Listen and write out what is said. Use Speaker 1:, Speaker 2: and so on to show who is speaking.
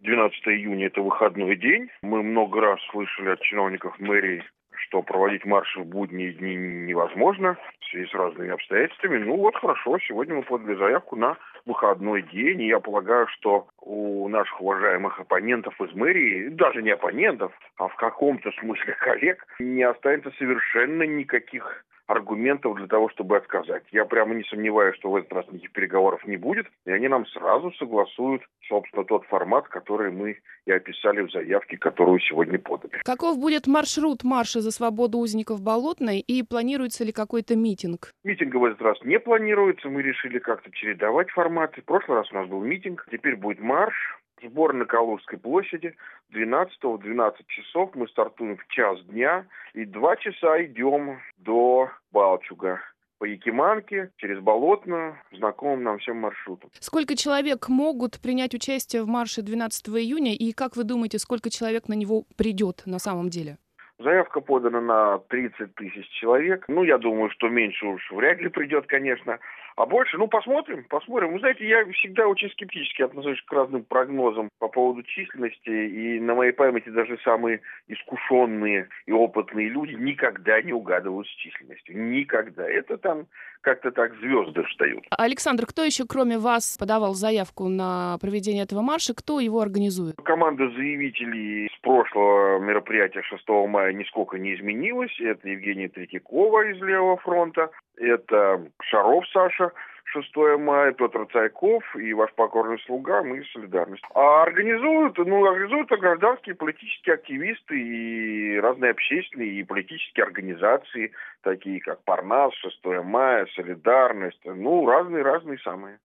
Speaker 1: 12 июня – это выходной день. Мы много раз слышали от чиновников мэрии, что проводить марши в будние дни невозможно в связи с разными обстоятельствами. Ну вот хорошо, сегодня мы подали заявку на выходной день. И я полагаю, что у наших уважаемых оппонентов из мэрии, даже не оппонентов, а в каком-то смысле коллег, не останется совершенно никаких аргументов для того, чтобы отказать. Я прямо не сомневаюсь, что в этот раз никаких переговоров не будет, и они нам сразу согласуют, собственно, тот формат, который мы и описали в заявке, которую сегодня подали.
Speaker 2: Каков будет маршрут марша за свободу узников Болотной и планируется ли какой-то митинг?
Speaker 1: Митинга в этот раз не планируется, мы решили как-то чередовать форматы. В прошлый раз у нас был митинг, теперь будет марш. Сбор на Калужской площади 12-го в 12 часов. Мы стартуем в час дня и 2 часа идем до Балчуга. По Якиманке, через Болотную, знакомым нам всем маршрутом.
Speaker 2: Сколько человек могут принять участие в марше 12 июня и как вы думаете, сколько человек на него придет на самом деле?
Speaker 1: Заявка подана на 30 тысяч человек. Ну, я думаю, что меньше уж вряд ли придет, конечно. А больше, посмотрим. Вы знаете, я всегда очень скептически отношусь к разным прогнозам по поводу численности. И на моей памяти даже самые искушенные и опытные люди никогда не угадывают с численностью. Никогда. Это там как-то так звезды встают.
Speaker 2: Александр, кто еще, кроме вас, подавал заявку на проведение этого марша? Кто его организует?
Speaker 1: Команда заявителей с прошлого мероприятия 6 мая нисколько не изменилась. Это Евгения Третьякова из Левого фронта, это Шаров Саша, 6 мая, Петр Цайков и ваш покорный слуга, мы «Солидарность». А организуют гражданские политические активисты и разные общественные и политические организации, такие как Парнас, 6 мая, «Солидарность», разные самые.